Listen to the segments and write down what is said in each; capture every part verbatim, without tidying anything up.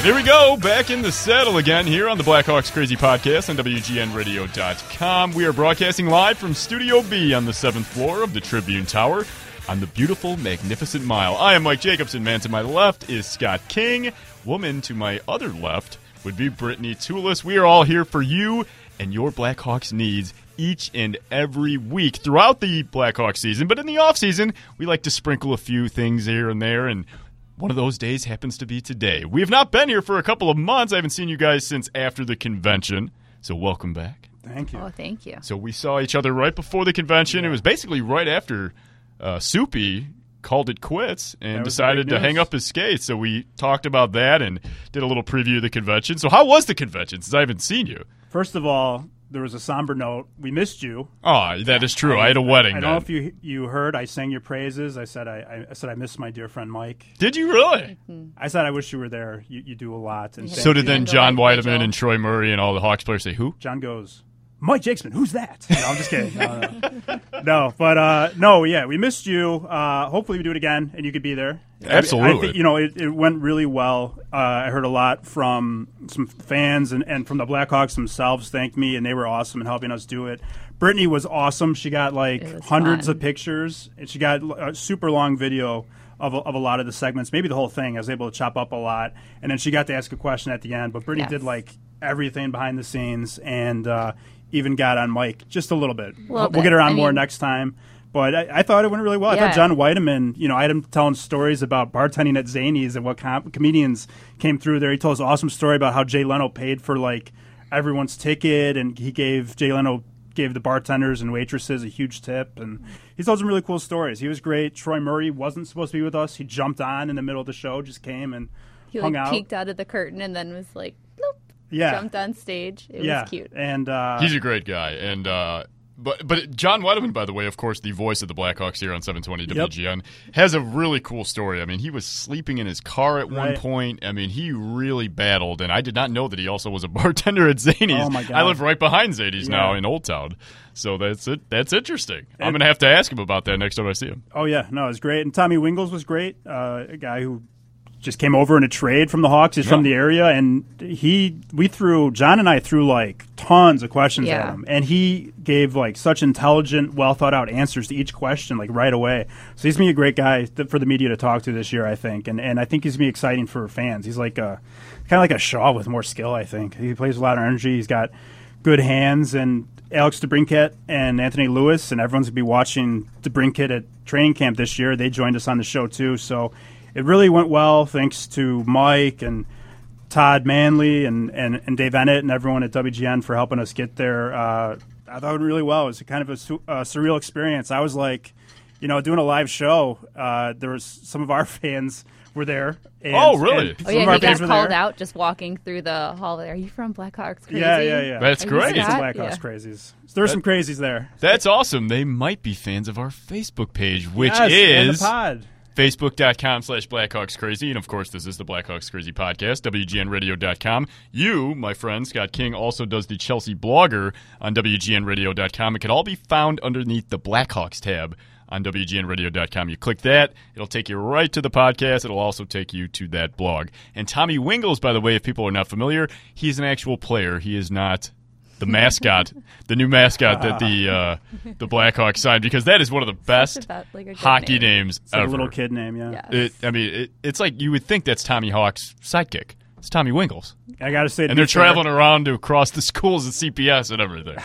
Here we go, back in the saddle again here on the Blackhawks Crazy Podcast on W G N radio dot com. We are broadcasting live from Studio B on the seventh floor of the Tribune Tower on the beautiful, magnificent Mile. I am Mike Jacobson. Man to my left is Scott King. Woman to my other left would be Brittany Toulis. We are all here for you and your Blackhawks needs each and every week throughout the Blackhawks season. But in the offseason, we like to sprinkle a few things here and there, and one of those days happens to be today. We have not been here for a couple of months. I haven't seen you guys since after the convention, so welcome back. Thank you. Oh, thank you. So we saw each other right before the convention. Yeah. It was basically right after uh, Soupy called it quits and decided to hang up his skates. So we talked about that and did a little preview of the convention. So how was the convention since I haven't seen you? First of all, there was a somber note. We missed you. Oh, that is true. I, I had a wedding. I, I then. don't know if you you heard. I sang your praises. I said I, I said I missed my dear friend Mike. Did you really? Mm-hmm. I said I wish you were there. You, you do a lot. And so did then John Weideman and Troy Murray and all the Hawks players say who? John goes, Mike Jacobson, who's that? No, I'm just kidding. No, no. no but uh, no, yeah, we missed you. Uh, hopefully we do it again and you could be there. Absolutely. I, I think, you know, it, it went really well. Uh, I heard a lot from some fans and, and from the Blackhawks themselves thanked me, and they were awesome in helping us do it. Brittany was awesome. She got like hundreds fun. of pictures, and she got a super long video of a, of a lot of the segments, maybe the whole thing. I was able to chop up a lot, and then she got to ask a question at the end. But Brittany yes. did like everything behind the scenes, and uh, even got on Mike just a little bit. Little we'll bit. get her on I more mean, next time. But I, I thought it went really well. Yeah. I thought John Weideman, you know, I had him telling stories about bartending at Zanies and what com- comedians came through there. He told us an awesome story about how Jay Leno paid for, like, everyone's ticket, and he gave, Jay Leno gave the bartenders and waitresses a huge tip. And he told some really cool stories. He was great. Troy Murray wasn't supposed to be with us. He jumped on in the middle of the show, just came and he, hung like, out. peeked out of the curtain and then was like, bloop, yeah. jumped on stage. It yeah. was cute. And uh, he's a great guy. And, uh, But but John Weideman, by the way, of course, the voice of the Blackhawks here on seven twenty W G N, yep. has a really cool story. I mean, he was sleeping in his car at right. one point. I mean, he really battled, and I did not know that he also was a bartender at Zanies. Oh, my God. I live right behind Zanies yeah. now in Old Town. So that's it. That's interesting. And I'm going to have to ask him about that next time I see him. Oh, yeah. No, it was great. And Tommy Wingles was great, uh, a guy who just came over in a trade from the Hawks. He's yeah. from the area, and he we threw John and I threw like tons of questions yeah. at him, and he gave like such intelligent, well thought out answers to each question like right away. So he's gonna be a great guy th- for the media to talk to this year, I think, and and I think he's gonna be exciting for fans. He's like a kind of like a Shaw with more skill. I think he plays a lot of energy. He's got good hands, and Alex DeBrincat and Anthony Lewis, and everyone's gonna be watching DeBrincat at training camp this year. They joined us on the show too, so. It really went well, thanks to Mike and Todd Manley and, and, and Dave Ennett and everyone at W G N for helping us get there. Uh, I thought it went really well. It was kind of a, su- a surreal experience. I was like, you know, doing a live show. Uh, there was some of our fans were there. And, oh, really? Oh, yeah, he got called out just walking through the hall there. Are you from Blackhawks Crazy? Yeah, yeah, yeah. That's Are great. Some Blackhawks yeah. Crazies. So there's some crazies there. That's awesome. They might be fans of our Facebook page, which yes, is and the pod. Facebook.com slash Blackhawks Crazy. And, of course, this is the Blackhawks Crazy Podcast, W G N radio dot com. You, my friend, Scott King, also does the Chelsea Blogger on W G N radio dot com. It can all be found underneath the Blackhawks tab on W G N radio dot com. You click that, it'll take you right to the podcast. It'll also take you to that blog. And Tommy Wingles, by the way, if people are not familiar, he's an actual player. He is not the mascot, the new mascot that the uh, the Blackhawks signed, because that is one of the best about, like, hockey name. names It's like ever. a little kid name, yeah. Yes. It, I mean, it, it's like you would think that's Tommy Hawk's sidekick. It's Tommy Wingles. I got to say, And they're traveling around to across the schools at C P S and everything.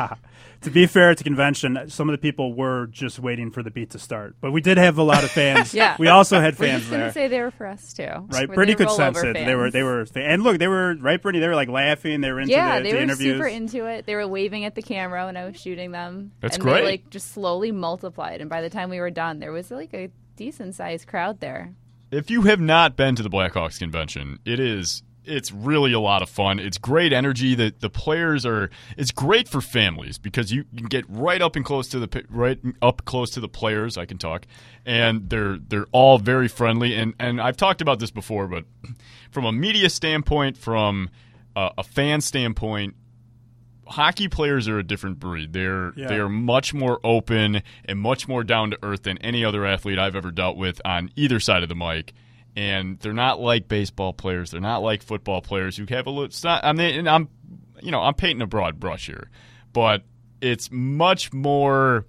To be fair, at the convention, some of the people were just waiting for the beat to start. But we did have a lot of fans. yeah. We also had We're fans just there. going to say they were for us, too. Right, We're Brittany the could sense rollover it. fans. They were, they were, and look, they were right, Brittany. They were like laughing. They were into yeah, the, they the were interviews. super into it. They were waving at the camera when I was shooting them. That's and great. They, like, just slowly multiplied. And by the time we were done, there was like a decent sized crowd there. If you have not been to the Blackhawks convention, it is it's really a lot of fun. It's great energy. The the players are. It's great for families because you can get right up and close to the right up close to the players. I can talk, and they're they're all very friendly. And and I've talked about this before, but from a media standpoint, from a, a fan standpoint, hockey players are a different breed. They're Yeah. they're much more open and much more down to earth than any other athlete I've ever dealt with on either side of the mic. and they're not like baseball players. They're not like football players who have a little. It's not, I mean, and I'm, you know, I'm painting a broad brush here, but it's much more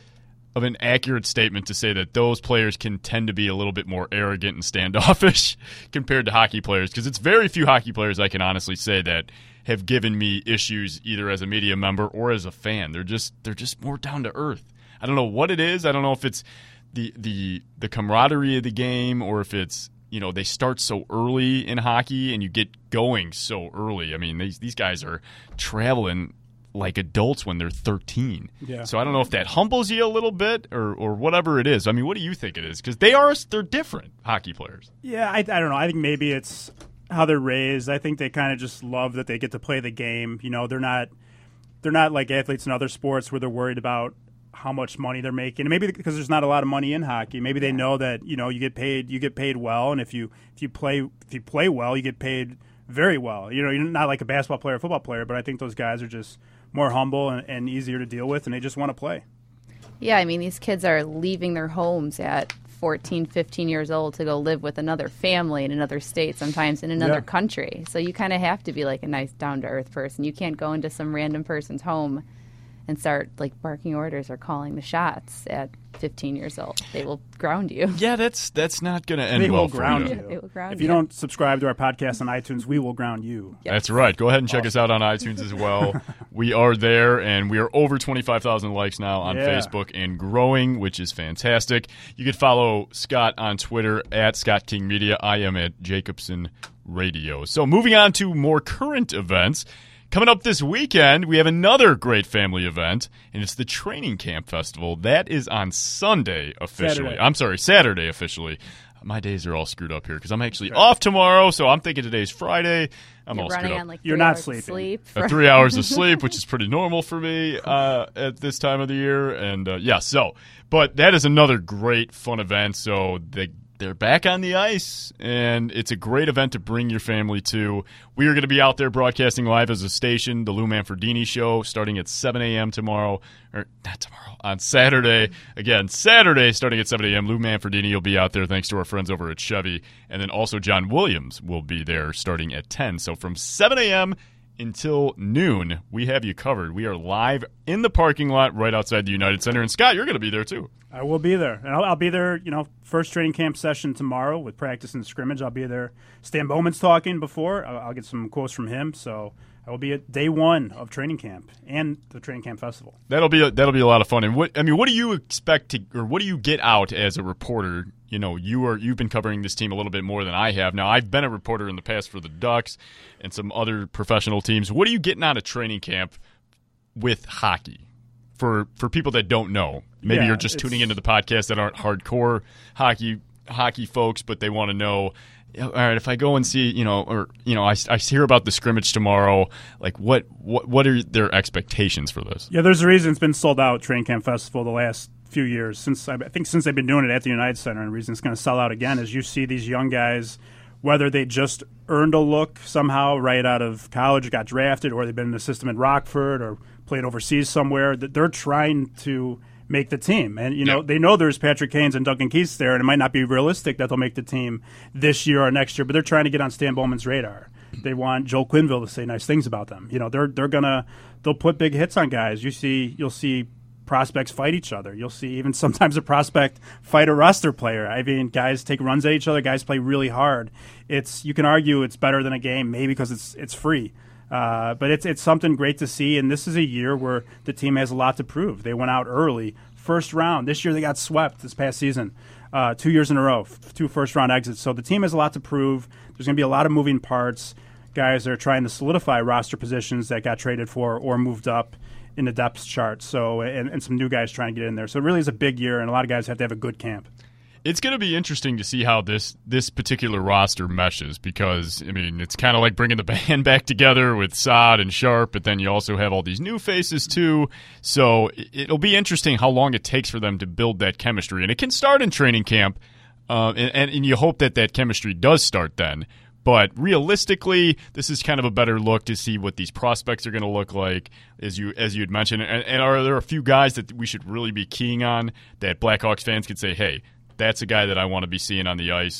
of an accurate statement to say that those players can tend to be a little bit more arrogant and standoffish compared to hockey players, because it's very few hockey players I can honestly say that have given me issues either as a media member or as a fan. They're just they're just more down to earth. I don't know what it is. I don't know if it's the the the camaraderie of the game, or if it's, you know, they start so early in hockey and you get going so early. I mean, these these guys are traveling like adults when they're thirteen. Yeah. So I don't know if that humbles you a little bit or or whatever it is. I mean, what do you think it is? Because they are they're different hockey players. Yeah, I, I don't know. I think maybe it's how they're raised. I think they kind of just love that they get to play the game. You know, they're not they're not like athletes in other sports where they're worried about how much money they're making. And maybe because there's not a lot of money in hockey. Maybe they know that, you know, you get paid you get paid well, and if you if you play if you play well, you get paid very well. You know, you're not like a basketball player or football player, but I think those guys are just more humble and, and easier to deal with, and they just want to play. Yeah, I mean, these kids are leaving their homes at fourteen, fifteen years old to go live with another family in another state, sometimes in another Yeah. country. So you kind of have to be like a nice, down-to-earth person. You can't go into some random person's home and start like barking orders or calling the shots at fifteen years old. They will ground you. Yeah, that's that's not going to end They well will for ground you. you. It will ground If you you. don't subscribe to our podcast on iTunes, we will ground you. Yep. That's right. Go ahead and check us out on iTunes as well. We are there, and we are over twenty-five thousand likes now on Yeah. Facebook and growing, which is fantastic. You can follow Scott on Twitter at Scott King Media. I am at Jacobson Radio. So moving on to more current events. Coming up this weekend, we have another great family event, and it's the Training Camp Festival. That is on Sunday officially. Saturday. I'm sorry, Saturday officially. My days are all screwed up here because I'm actually off tomorrow, so I'm thinking today's Friday. I'm You're all running screwed up. on like You're three not hours of sleeping. Sleep Uh, for- three hours of sleep, which is pretty normal for me uh, at this time of the year. And uh, yeah, so, but that is another great fun event. So they, they're back on the ice, and it's a great event to bring your family to. We are going to be out there broadcasting live as a station, the Lou Manfredini Show, starting at seven a.m. tomorrow, or not tomorrow, on Saturday. Again, Saturday, starting at seven a.m. Lou Manfredini will be out there thanks to our friends over at Chevy. And then also John Williams will be there starting at ten. So from seven a.m. until noon, we have you covered. We are live in the parking lot right outside the United Center. And Scott, you're going to be there too. I will be there, and I'll, I'll be there. You know, first training camp session tomorrow with practice and scrimmage. I'll be there. Stan Bowman's talking before. I'll, I'll get some quotes from him. So I will be at day one of training camp and the training camp festival. That'll be a, that'll be a lot of fun. And what I mean, what do you expect to, or what do you get out as a reporter? You know, you are you've been covering this team a little bit more than I have. Now, I've been a reporter in the past for the Ducks and some other professional teams. What are you getting out of training camp with hockey? For for people that don't know, maybe Yeah, you're just it's- tuning into the podcast that aren't hardcore hockey hockey folks, but they want to know. All right, if I go and see, you know, or you know, I, I hear about the scrimmage tomorrow. Like, what what what are their expectations for this? Yeah, there's a reason it's been sold out, Training Camp Festival, the last few years. Since I think since they've been doing it at the United Center, and the reason it's going to sell out again is you see these young guys, whether they just earned a look somehow right out of college, got drafted, or they've been in the system at Rockford or played overseas somewhere, that they're trying to make the team. And, you know, Yep. they know there's Patrick Kane's and Duncan Keith's there, and it might not be realistic that they'll make the team this year or next year, but they're trying to get on Stan Bowman's radar. They want Joel Quenneville to say nice things about them. You know, they're they're gonna they'll put big hits on guys. You see you'll see prospects fight each other. You'll see even sometimes a prospect fight a roster player. I mean, guys take runs at each other. Guys play really hard. It's you can argue it's better than a game, maybe because it's it's free. Uh, but it's it's something great to see, and this is a year where the team has a lot to prove. They went out early, first round. This year they got swept this past season, uh, two years in a row, f- two first round exits. So the team has a lot to prove. There's going to be a lot of moving parts. Guys are trying to solidify roster positions that got traded for or moved up in the depth chart. So and, and some new guys trying to get in there. So it really is a big year, and a lot of guys have to have a good camp. It's going to be interesting to see how this this particular roster meshes because, I mean, it's kind of like bringing the band back together with Saad and Sharp, but then you also have all these new faces too. So it'll be interesting how long it takes for them to build that chemistry. And it can start in training camp, uh, and, and, and you hope that that chemistry does start then. But realistically, this is kind of a better look to see what these prospects are going to look like, as you as you had mentioned. And, and are there a few guys that we should really be keying on that Blackhawks fans could say, hey, that's a guy that I want to be seeing on the ice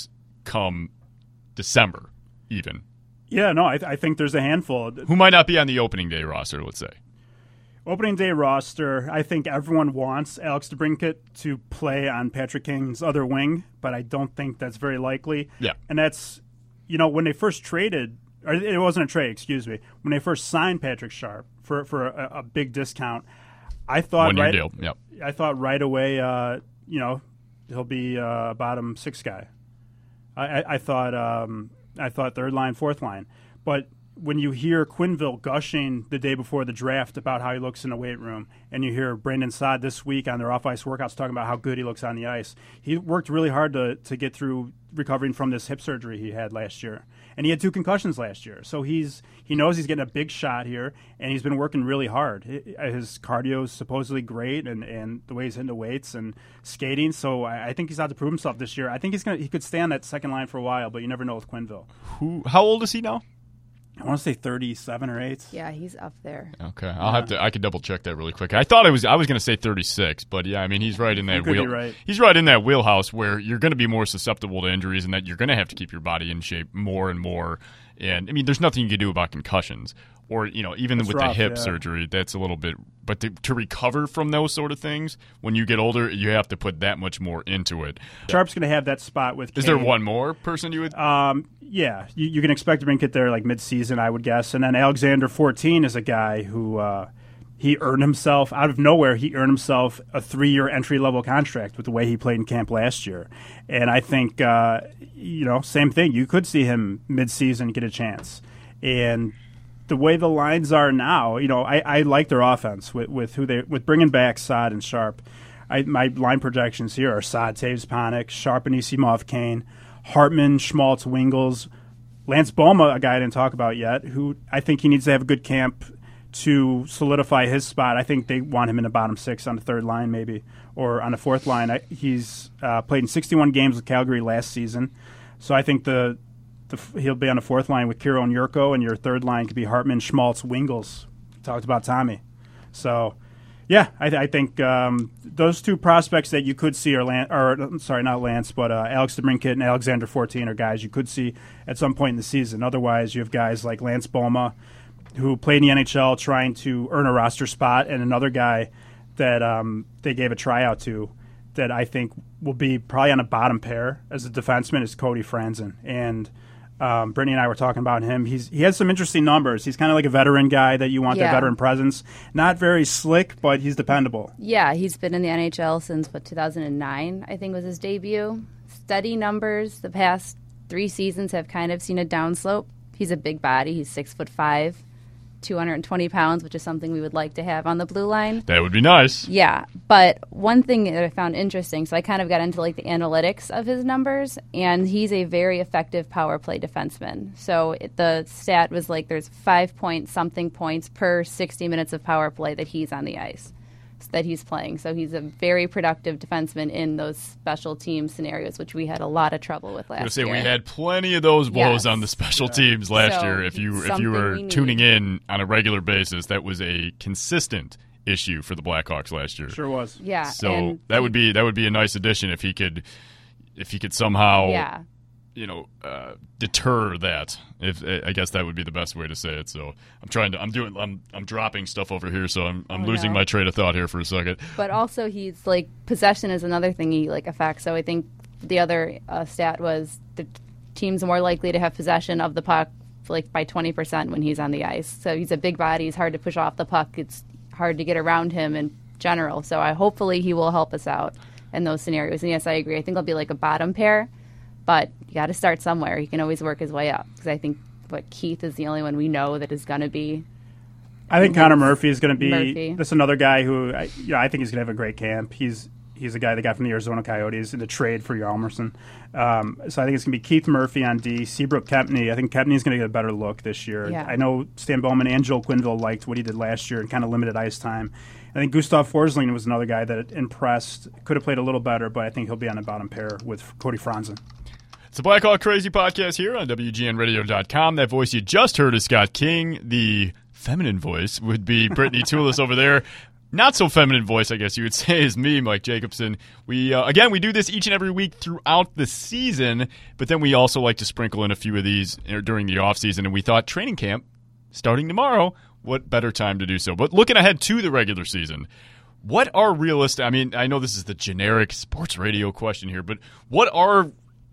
come December, even. Yeah, no, I, I think there's a handful. Who might not be on the opening day roster, let's say. Opening day roster, I think everyone wants Alex DeBrincat to play on Patrick King's other wing, but I don't think that's very likely. Yeah. And that's, you know, when they first traded, or it wasn't a trade, excuse me, when they first signed Patrick Sharp for, for a, a big discount, I thought One year right, deal, yep. I thought right away, uh, you know, he'll be uh, a bottom six guy. I, I, I thought um, I thought third line, fourth line. But when you hear Quenneville gushing the day before the draft about how he looks in the weight room, and you hear Brandon Saad this week on their off-ice workouts talking about how good he looks on the ice, he worked really hard to, to get through recovering from this hip surgery he had last year. And he had two concussions last year. So he's he knows he's getting a big shot here, and he's been working really hard. His cardio is supposedly great, and, and the way he's hitting the weights and skating. So I, I think he's out to prove himself this year. I think he's gonna he could stay on that second line for a while, but you never know with Quenneville. Who? How old is he now? I want to say thirty-seven or eight. Yeah, he's up there. Okay, I'll have to. I could double check that really quick. I thought I was. I was going to say thirty-six, but yeah, I mean he's right in that could be wheel. right. He's right in that wheelhouse where you're going to be more susceptible to injuries, and that you're going to have to keep your body in shape more and more. And I mean, there's nothing you can do about concussions, or you know, even That's with rough, the hip yeah. surgery, that's a little bit. But to, to recover from those sort of things, when you get older, you have to put that much more into it. Sharp's going to have that spot with Is Kane. there one more person you would? Um, yeah, you, you can expect to get there like mid-season, I would guess. And then Alexander fourteen is a guy who uh, he earned himself out of nowhere. He earned himself a three-year entry-level contract with the way he played in camp last year. And I think uh, you know, same thing. You could see him mid-season get a chance. And the way the lines are now, you know, I, I like their offense with, with who they with bringing back Saad and Sharp. I, my line projections here are Saad, Taves, Panik, Sharp, Anisimov, Kane, Hartman, Schmaltz, Wingels, Lance Boma, a guy I didn't talk about yet, who I think he needs to have a good camp to solidify his spot. I think they want him in the bottom six on the third line maybe, or on the fourth line. I, he's uh, played in sixty-one games with Calgary last season, so I think the, the he'll be on the fourth line with Kiro and Yurko, and your third line could be Hartman, Schmaltz, Wingels. Talked about Tommy. So, yeah, I, I think um, those two prospects that you could see are, Lan- or sorry, not Lance, but uh, Alex DeBrincat and Alexander fourteen are guys you could see at some point in the season. Otherwise, you have guys like Lance Boma, who played in the N H L trying to earn a roster spot, and another guy that um, they gave a tryout to that I think will be probably on a bottom pair as a defenseman is Cody Franzen. And um, Brittany and I were talking about him. He's He has some interesting numbers. He's kind of like a veteran guy that you want Yeah. that veteran presence. Not very slick, but he's dependable. Yeah, he's been in the N H L since, what, two thousand nine, I think was his debut. Steady numbers. The past three seasons have kind of seen a downslope. He's a big body. He's six foot five. two hundred twenty pounds, which is something we would like to have on the blue line. That would be nice. Yeah, but one thing that I found interesting, so I kind of got into like the analytics of his numbers, and he's a very effective power play defenseman. So it, the stat was like there's five point something points per sixty minutes of power play that he's on the ice, that he's playing. So he's a very productive defenseman in those special team scenarios, which we had a lot of trouble with last I was gonna say year. we had plenty of those blows Yes. on the special teams last So, year. If you if something you were we need. tuning in on a regular basis, that was a consistent issue for the Blackhawks last year. Sure was. Yeah, So and that he- would be that would be a nice addition if he could if he could somehow yeah. you know uh, deter that. If I guess that would be the best way to say it. So I'm trying to I'm doing I'm I'm dropping stuff over here, so I'm I'm Oh, losing no. my train of thought here for a second. But also, he's like possession is another thing he like affects. So I think the other uh, stat was the team's more likely to have possession of the puck like by twenty percent when he's on the ice. So he's a big body. He's hard to push off the puck. It's hard to get around him in general. So I hopefully he will help us out in those scenarios. And yes, I agree. I think he'll be like a bottom pair, but you got to start somewhere. He can always work his way up because I think what Keith is the only one we know that is going to be. I think Connor Murphy is going to be Murphy. this another guy who I, you know, I think he's going to have a great camp. He's he's a guy that got from the Arizona Coyotes in the trade for Hjalmarsson. Um, so I think it's going to be Keith Murphy on D, Seabrook Kempney. I think Kempney is going to get a better look this year. Yeah. I know Stan Bowman and Joel Quenneville liked what he did last year and kind of limited ice time. I think Gustav Forsling was another guy that impressed. Could have played a little better, but I think he'll be on the bottom pair with Cody Franzen. It's the Blackhawk Crazy Podcast here on W G N radio dot com. That voice you just heard is Scott King. The feminine voice would be Brittany Toulis over there. not so feminine voice, I guess you would say, is me, Mike Jacobson. We uh, again, we do this each and every week throughout the season, but then we also like to sprinkle in a few of these during the off season. And we thought training camp starting tomorrow, what better time to do so? But looking ahead to the regular season, what are realistic? I mean, I know this is the generic sports radio question here, but what are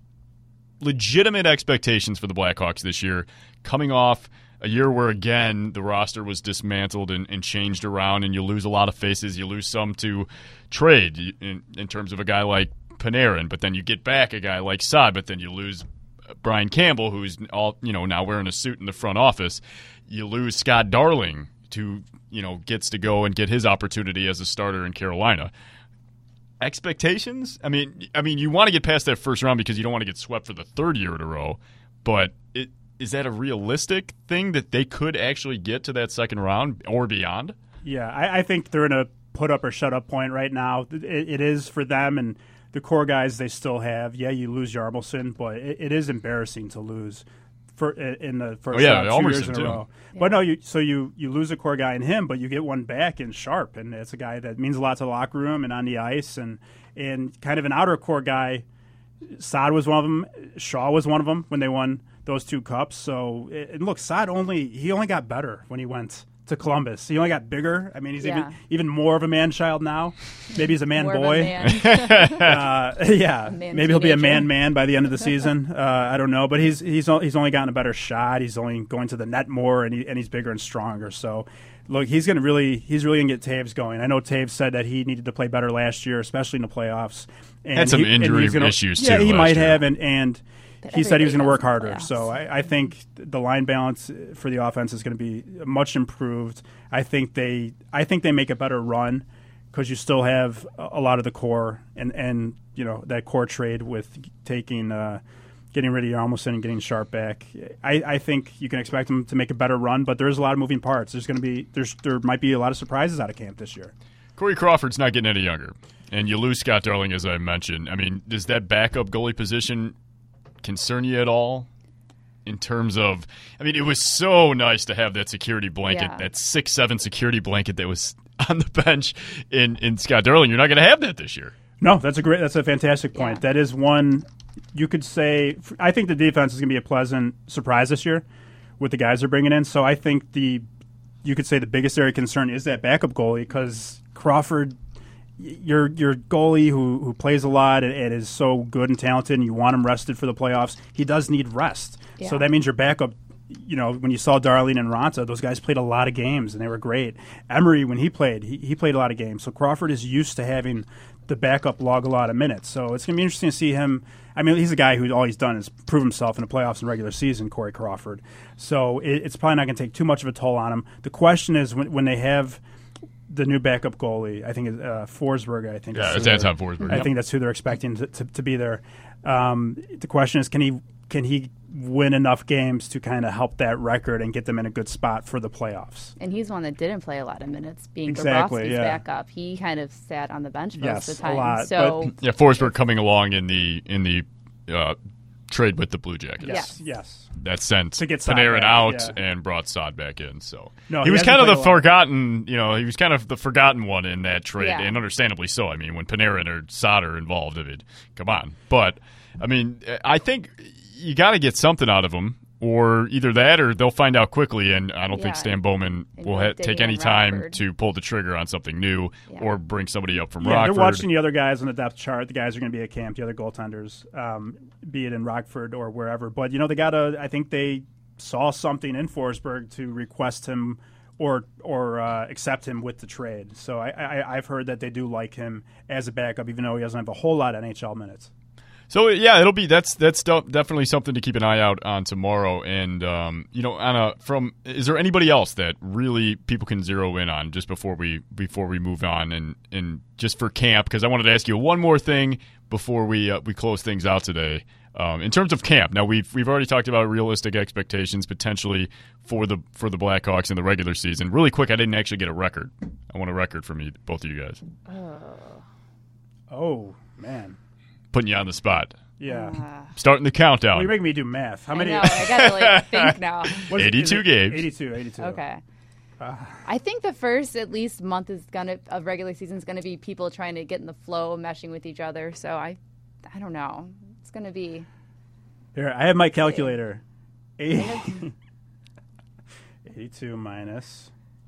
legitimate expectations for the Blackhawks this year, coming off a year where, again, the roster was dismantled and, and changed around, and you lose a lot of faces. You lose some to trade in, in terms of a guy like Panarin, but then you get back a guy like Saad, but then you lose Brian Campbell, who's all you know now wearing a suit in the front office. You lose Scott Darling, to you know gets to go and get his opportunity as a starter in Carolina. Expectations? I mean, I mean, you want to get past that first round because you don't want to get swept for the third year in a row, but it. Is that a realistic thing that they could actually get to that second round or beyond? Yeah, I, I think they're in a put up or shut up point right now. It, it is for them and the core guys they still have. Yeah, you lose Yarmulson, but it, it is embarrassing to lose for in the first oh, yeah, uh, two years in too. a row. Yeah. But no, you so you you lose a core guy in him, but you get one back in Sharp, and it's a guy that means a lot to the locker room and on the ice, and and kind of an outer core guy. Saad was one of them. Shaw was one of them when they won those two cups. So, and look, Saad only he only got better when he went to Columbus. He only got bigger. I mean, he's Yeah. even even more of a man child now. Maybe he's a man More of a boy. man. uh, yeah, A man maybe he'll be a teenager. man man by the end of the season. Uh, I don't know, but he's he's o- he's only gotten a better shot. He's only going to the net more, and he, and he's bigger and stronger. So. Look, he's going to really he's really going to get Taves going. I know Taves said that he needed to play better last year, especially in the playoffs. And Had some he, and injury he's gonna, issues, yeah, too, he last might year. have, and, and But he said he was going to work everybody harder. has in So the I, I think the line balance for the offense is going to be much improved. I think they I think they make a better run because you still have a a lot of the core and, and you know that core trade with taking uh, getting rid of Yarmulson and getting Sharp back. I, I think you can expect them to make a better run, but there's a lot of moving parts. There's going to be there's there might be a lot of surprises out of camp this year. Corey Crawford's not getting any younger, and you lose Scott Darling, as I mentioned. I mean, does that backup goalie position concern you at all? In terms of, I mean, it was so nice to have that security blanket, Yeah. that six seven security blanket that was on the bench in, in Scott Darling. You're not going to have that this year. No, that's a great. That's a fantastic point. Yeah. That is one you could say. I think the defense is going to be a pleasant surprise this year with the guys they're bringing in. So I think the you could say the biggest area of concern is that backup goalie because Crawford, your your goalie who who plays a lot and, and is so good and talented, and you want him rested for the playoffs. He does need rest. Yeah. So that means your backup. You know, when you saw Darlene and Ronta, those guys played a lot of games and they were great. Emery, when he played, he, he played a lot of games. So Crawford is used to having the backup log a lot of minutes. So it's going to be interesting to see him. I mean, he's a guy who all he's done is prove himself in the playoffs and regular season, Corey Crawford. So it, it's probably not going to take too much of a toll on him. The question is when, when they have the new backup goalie, I think it's uh, Forsberg, I think. Yeah, is it's who Anton they're- Forsberg, I yep. think that's who they're expecting to, to, to be there. Um, the question is, can he can he win enough games to kind of help that record and get them in a good spot for the playoffs? And he's one that didn't play a lot of minutes, being Exactly, Bobrovsky's yeah. backup. He kind of sat on the bench most Yes, of the a time. lot, so Yeah, Forsberg coming along in the in the uh, trade with the Blue Jackets. Yes, yes. That sent To get Saad Panarin back, out yeah. and brought Saad back in. So No, he, he was hasn't kind of the played a lot. forgotten, you know, he was kind of the forgotten one in that trade, Yeah. and understandably so. I mean, when Panarin or Saad are involved, I mean, come on. But I mean, I think you got to get something out of them, or either that, or they'll find out quickly. And I don't think Yeah. Stan Bowman Maybe will like ha- take Damian any time Rockford. to pull the trigger on something new, Yeah. or bring somebody up from Yeah, Rockford. they're watching the other guys on the depth chart. The guys are going to be at camp, the other goaltenders, um, be it in Rockford or wherever. But, you know, they got to, I think they saw something in Forsberg to request him or or uh, accept him with the trade. So I, I, I've heard that they do like him as a backup, even though he doesn't have a whole lot of N H L minutes. So yeah, it'll be that's that's de- definitely something to keep an eye out on tomorrow. And um, you know, Anna, from is there anybody else that really people can zero in on just before we before we move on and and just for camp? Because I wanted to ask you one more thing before we uh, we close things out today. Um, in terms of camp, now we've we've already talked about realistic expectations potentially for the for the Blackhawks in the regular season. Really quick, I didn't actually get a record. I want a record from you, both of you guys. Oh, man. Putting you on the spot. Yeah. uh, Starting the countdown. Well, you're making me do math. How I many? know, I gotta like think now. what is it- is eighty-two it games. eighty-two, eighty-two. Okay. Uh, I think the first at least month is gonna of regular season is gonna be people trying to get in the flow, meshing with each other. So I, I don't know. It's gonna be. Here, I have my calculator. eighty, eighty-two minus.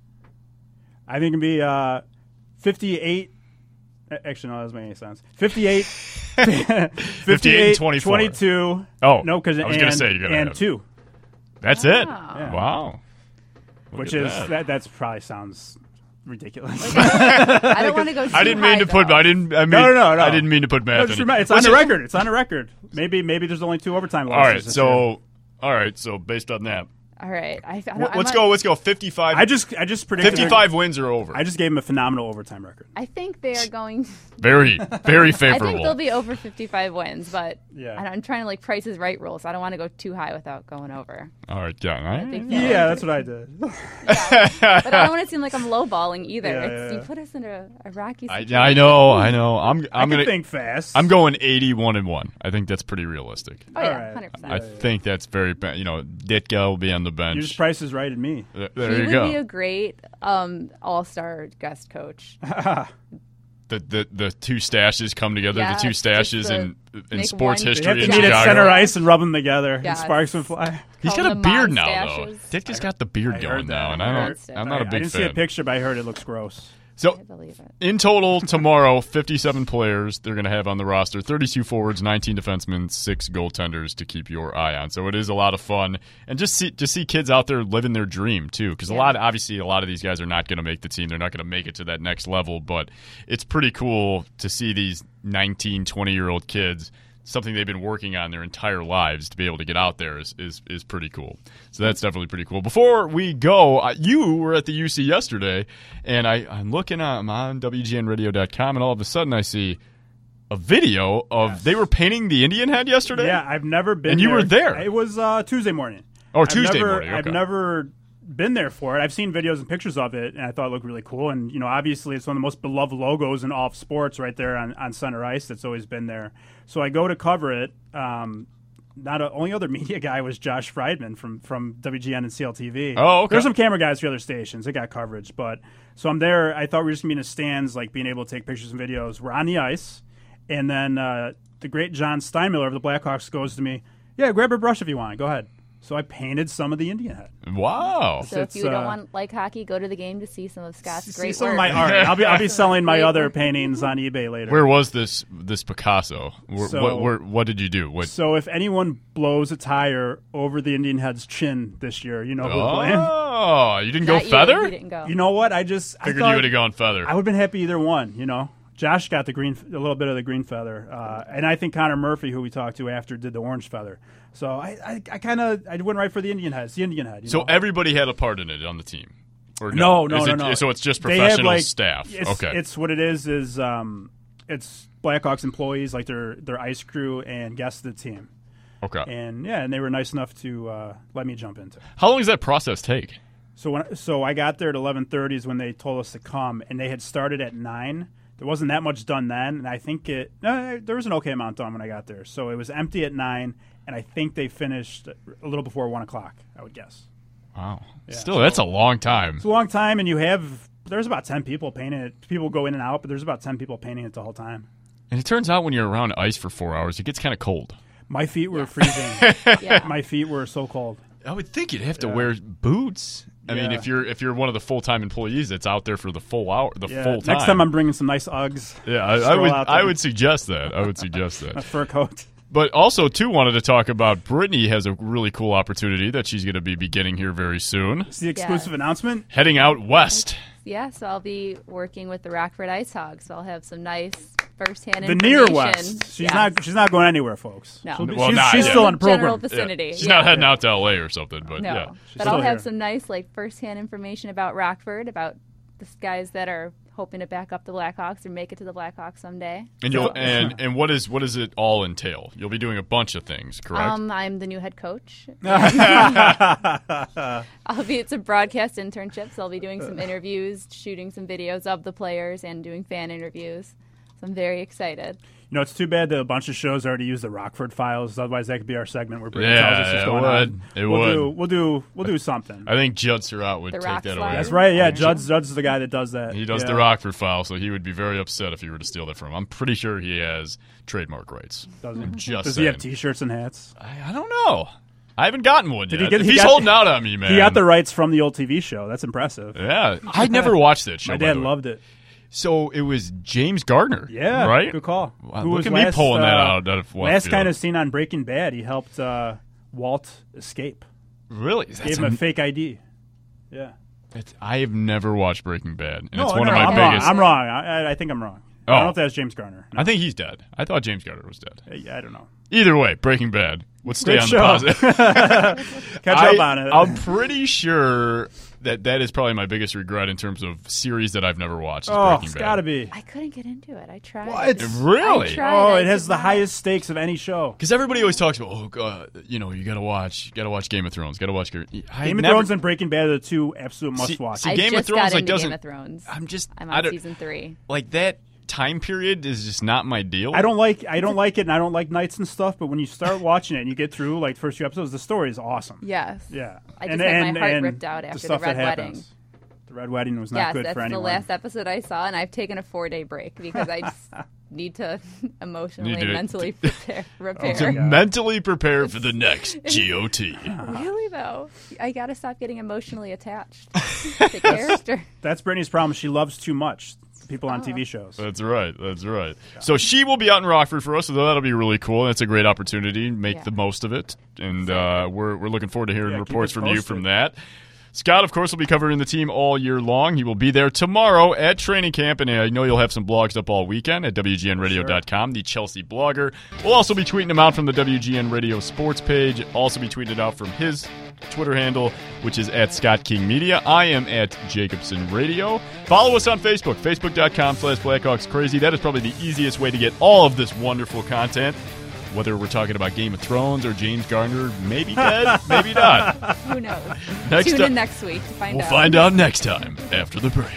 I think it can be uh, fifty-eight. Actually, no, that doesn't make any sense. fifty-eight. fifty-eight and twenty-four. twenty-two. Oh, no, because I was and, gonna say, you gotta and have- two. That's it. Yeah. Wow. Look Which at is that. that. That's probably sounds ridiculous. I don't want to go. Too I didn't mean high, to put. though. I didn't. I mean, No, no, no, no. I didn't mean to put math. No, in just it. remember, it's What's on the it- record. It's on the record. Maybe maybe there's only two overtime All losses. right. this So, year. all right. So based on that, All right. I, I don't, let's I'm go. not- Let's go. Fifty-five. I just I just predicted Fifty-five wins or over. I just gave him a phenomenal overtime record. I think they are going. Very, very I favorable. think they'll be over fifty-five wins, but Yeah. I don't- I'm trying to like Price is Right rules. I don't want to go too high without going over. All right. Yeah. Big fan. Yeah, that's what I did. But I don't want to seem like I'm lowballing either. Yeah, it's, yeah, You yeah. put us in a, a rocky I, situation. I know. I know. I'm. I I'm can gonna. think fast. I'm going eighty-one and one. I think that's pretty realistic. Oh yeah, All right. one hundred percent. I think that's very. ba- You know, Ditka will be on the bench. You just Price is Right in me. Th- there he you would go. be a great um, all-star guest coach. the, the the two stashes come together. Yeah, the two just stashes the- in in make sports one- You history have to in meet at Chicago. center ice and rub them together, Yeah, and sparks would fly. He's Call got a them beard mom now, though. stashes. Ditka's got the beard I going heard that. now, and I I heard don't. that. I'm not a I big didn't fan. see a picture, but I heard it looks gross. So I believe it. in total, tomorrow, fifty-seven players they're going to have on the roster, thirty-two forwards, nineteen defensemen, six goaltenders to keep your eye on. So it is a lot of fun. And just see just see kids out there living their dream, too. Because a Yeah. lot, obviously, a lot of these guys are not going to make the team. They're not going to make it to that next level. But it's pretty cool to see these nineteen, twenty-year-old kids, something they've been working on their entire lives, to be able to get out there is is, is pretty cool. So that's definitely pretty cool. Before we go, uh, you were at the U C yesterday, and I, I'm looking at, I'm on W G N radio dot com, and all of a sudden I see a video of Yes. they were painting the Indian head yesterday. Yeah, I've never been And you there. were there. It was uh, Tuesday morning. Or I've Tuesday never- morning. Okay. I've never been there for it. I've seen videos and pictures of it, and I thought it looked really cool. And, you know, obviously it's one of the most beloved logos in all of sports right there on, on center ice that's always been there. So I go to cover it. Um, not a, only other media guy was Josh Friedman from, from W G N and C L T V. Oh, okay. There's some camera guys for other stations. They got coverage. But so I'm there. I thought we were just going to be in the stands, like being able to take pictures and videos. We're on the ice. And then uh, the great John Steinmiller of the Blackhawks goes to me, yeah, grab a brush if you want. Go ahead. So I painted some of the Indian head. Wow. So if It's, you uh, don't want like hockey, go to the game to see some of Scott's See great some work. of my art. I'll be I'll be selling my Great other work. paintings on eBay later. Where was this this Picasso? Where, So- what, where, what did you do? What? So if anyone blows a tire over the Indian head's chin this year, you know who to blame. Oh, you didn't go Not you, feather? You didn't go. You know what? I just I Figured thought you would have gone feather. I would have been happy either one. You know, Josh got the green, a little bit of the green feather, uh, and I think Connor Murphy, who we talked to after, did the orange feather. So I I, I kind of I went right for the Indian head. It's the Indian head. You So know? everybody had a part in it on the team? Or No, no, Is no, it- no. So it's just They have, professional like- staff. It's, okay. It's what it is. Is um, it's Blackhawks employees, like their their ice crew and guests of the team, okay. and yeah, and they were nice enough to uh, let me jump into it. How long does that process take? So when so I got there at eleven thirty is when they told us to come, and they had started at nine. There wasn't that much done then, and I think it no, there was an okay amount done when I got there. So it was empty at nine, and I think they finished a little before one o'clock. I would guess. Wow. Yeah, Still, that's a long time. It's a long time, and you have there's about ten people painting it. People go in and out, but there's about ten people painting it the whole time. And it turns out when you're around ice for four hours, it gets kind of cold. My feet were freezing. Yeah. My feet were so cold. I would think you'd have to Yeah. wear boots. I mean, Yeah. if you're if you're one of the full time employees that's out there for the full hour, the Yeah. full time. Next time I'm bringing some nice Uggs, yeah, I, I stroll would out I there. would suggest that. I would suggest a that. fur coat. But also, too, wanted to talk about Brittany has a really cool opportunity that she's going to be beginning here very soon, It's the exclusive Yeah. announcement. heading out west. Yeah, so I'll be working with the Rockford Ice Hogs. So I'll have some nice firsthand The near information. west. She's Yes. not. She's not going anywhere, folks. No. She'll be- Well, she's not she's yet. still in the General program. vicinity. Yeah. She's yeah. not heading out to L A or something, but No, yeah. but still I'll have here. some nice like firsthand information about Rockford, about the guys that are hoping to back up the Blackhawks or make it to the Blackhawks someday. And you'll and and what is what does it all entail? You'll be doing a bunch of things, correct? Um, I'm the new head coach. I'll be. It's a broadcast internship, so I'll be doing some interviews, shooting some videos of the players, and doing fan interviews. So I'm very excited. You know, it's too bad that a bunch of shows already use the Rockford Files. Otherwise, that could be our segment where Brittany Yeah, tells us what's it going would. on. It we'll would. Do, we'll do. We'll do something. I think Judd Surratt would The take rock that slide. away. That's right. Yeah, Judd's Judd's the guy that does that. He does yeah. the Rockford File, so he would be very upset if you were to steal that from him. I'm pretty sure he has trademark rights. Does he? Just Does saying. he have T-shirts and hats? I, I don't know. I haven't gotten one Did yet. he get- if he he's got- holding out on me, man. He got the rights from the old T V show. That's impressive. Yeah, I never watched that show. My by dad the way. loved it. So it was James Gardner. Yeah, right. Good call. Wow, Who look was at me last, pulling that uh, out. out of left Last field. kind of scene on Breaking Bad, he helped uh, Walt escape. Really? That's Gave him am- a fake I D. Yeah. It's, I have never watched Breaking Bad, and No, it's one no, of my I'm wrong. biggest. I'm wrong. I, I think I'm wrong. I Oh. don't know if that's James Garner. No. I think he's dead. I thought James Gardner was dead. I, I don't know. Either way, Breaking Bad. Let's stay Great on show. the positive. Catch I, up on it. I'm pretty sure that that is probably my biggest regret in terms of series that I've never watched. Is oh, Breaking it's Bad. got to be. I couldn't get into it. I tried. What? Really? I tried. Oh, I it has could the not. highest stakes of any show. Because everybody always talks about, oh, God, you know, you got to watch, you got to watch Game of Thrones, got to watch. Game Game of Thrones and Breaking Bad are the two absolute See- must-watch. see, I Game of just Thrones, got like, into doesn't- Game of Thrones. I'm just, I'm I on don't, season three. like that time period is just not my deal. I don't like I don't like it, and I don't like nights and stuff. But when you start watching it and you get through like the first few episodes, the story is awesome. Yes. Yeah, I just and, had and, my heart and ripped out the after the stuff Red that Wedding. happens. The Red Wedding was not Yes, good that's for the anyone. last episode I saw, and I've taken a four-day break because I just need to emotionally Need and to- mentally prepare. repair. to Yeah. mentally prepare for the next G O T. Really though, I gotta stop getting emotionally attached to the character. That's Brittany's problem. She loves too much people on T V shows. That's right. That's right. So she will be out in Rockford for us, so that'll be really cool. That's a great opportunity. Make Yeah. the most of it, and uh, we're we're looking forward to hearing Yeah, keep reports us from you posted. from that. Scott, of course, will be covering the team all year long. He will be there tomorrow at training camp, and I know you'll have some blogs up all weekend at W G N radio dot com, the Chelsea blogger. We'll also be tweeting them out from the W G N Radio sports page, also be tweeting it out from his Twitter handle, which is at Scott King Media. I am at Jacobson Radio. Follow us on Facebook, facebook dot com slash Blackhawks Crazy. That is probably the easiest way to get all of this wonderful content. Whether we're talking about Game of Thrones or James Garner, maybe dead, maybe not. Who knows? Next Tune up- in next week to find We'll out. find out next time after the break.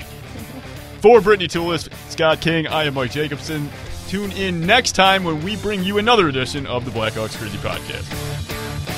For Brittany Toulis, Scott King, I am Mike Jacobson. Tune in next time when we bring you another edition of the Blackhawks Crazy Podcast.